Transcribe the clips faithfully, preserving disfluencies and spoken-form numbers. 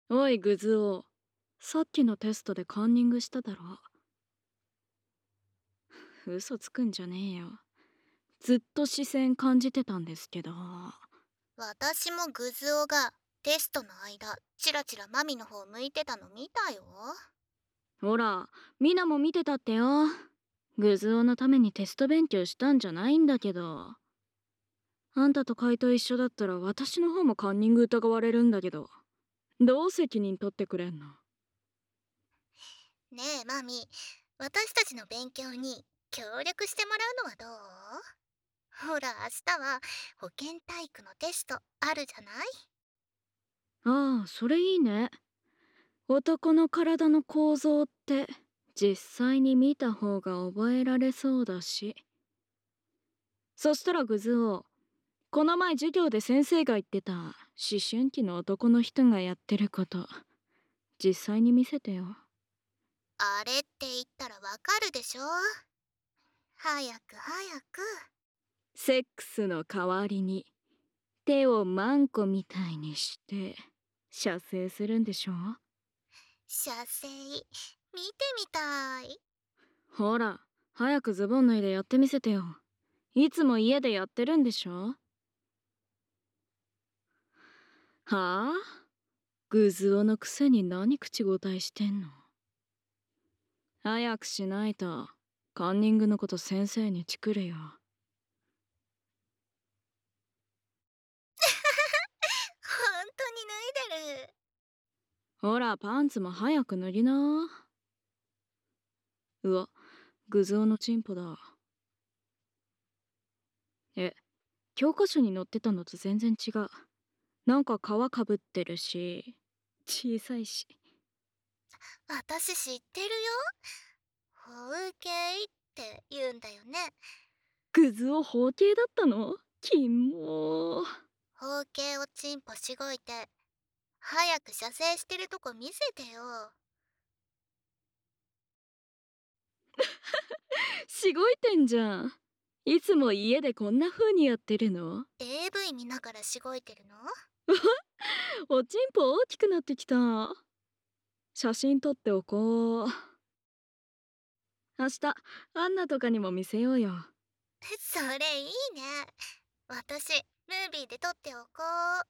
おいグズオ、さっきのテストでカンニングしただろ。嘘つくんじゃねえよ。ずっと視線感じてたんですけど。 私もグズオがテストの間チラチラマミの方向いてたの見たよ。 ほら、ミナも見てたってよ。グズオのためにテスト勉強したんじゃないんだけど。あんたとカイと一緒だったら私の方もカンニング疑われるんだけど。どう責任取ってくれんの？ ねえマミ、私たちの勉強に協力してもらうのはどう？ほら明日は保健体育のテストあるじゃない？ ああ、それいいね。男の体の構造って実際に見た方が覚えられそうだし。そしたらグズオ、この前授業で先生が言ってた思春期の男の人がやってること実際に見せてよ。 あれって言ったらわかるでしょ？早く早く。 セックスの代わりに手をマンコみたいにして射精するんでしょ？ 射精見てみたい。 ほら、早くズボン脱いでやってみせてよ。いつも家でやってるんでしょ？はあ？グズオのくせに何口答えしてんの？早くしないとカンニングのこと先生にチクるよ。 本当に脱いでる。 ほら、パンツも早く脱ぎな。うわ、グズオのチンポだ。え、教科書に載ってたのと全然違う。なんか皮かぶってるし、小さいし。 私知ってるよ。包茎って言うんだよね。 グズオ包茎だったの？キモー。 包茎をチンポしごいて早く射精してるとこ見せてよ。 しごいてんじゃん。いつも家でこんな風にやってるの？ エーブイ 見ながらしごいてるの？ おちんぽ大きくなってきた。写真撮っておこう。明日アンナとかにも見せようよ。 それいいね。私ムービーで撮っておこう。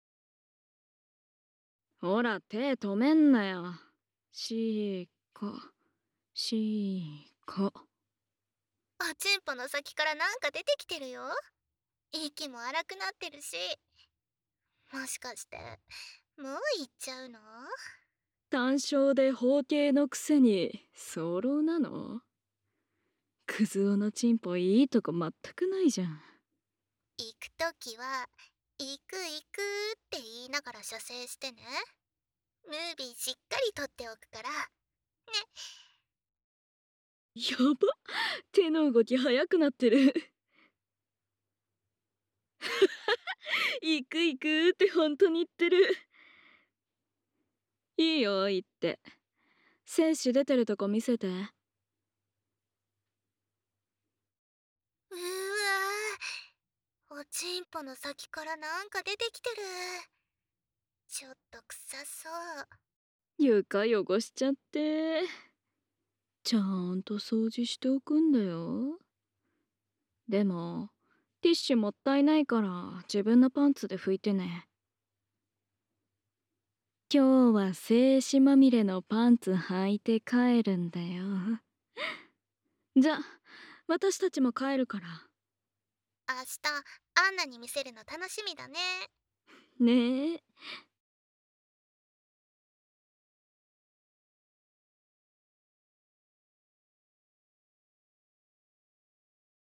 ほら、手止めんなよ。しーこ、しーこ。 おちんぽの先からなんか出てきてるよ。息も荒くなってるし。もしかしてもう行っちゃうの？ 単勝で包茎のくせに早漏なの？クズ男のチンポいいとこ全くないじゃん。 行くときは行く行くって言いながら射精してね。ムービーしっかり撮っておくからね。 やば、手の動き速くなってる。行く行くって本当に言ってる。いいよ言って。精子出てるとこ見せて。 うわ、おちんぽの先からなんか出てきてる。ちょっと臭そう。 床汚しちゃって。ちゃんと掃除しておくんだよ。でもティッシュもったいないから自分のパンツで拭いてね。今日は精子まみれのパンツ履いて帰るんだよ。じゃあ私たちも帰るから。 明日アンナに見せるの楽しみだね。 ねえ。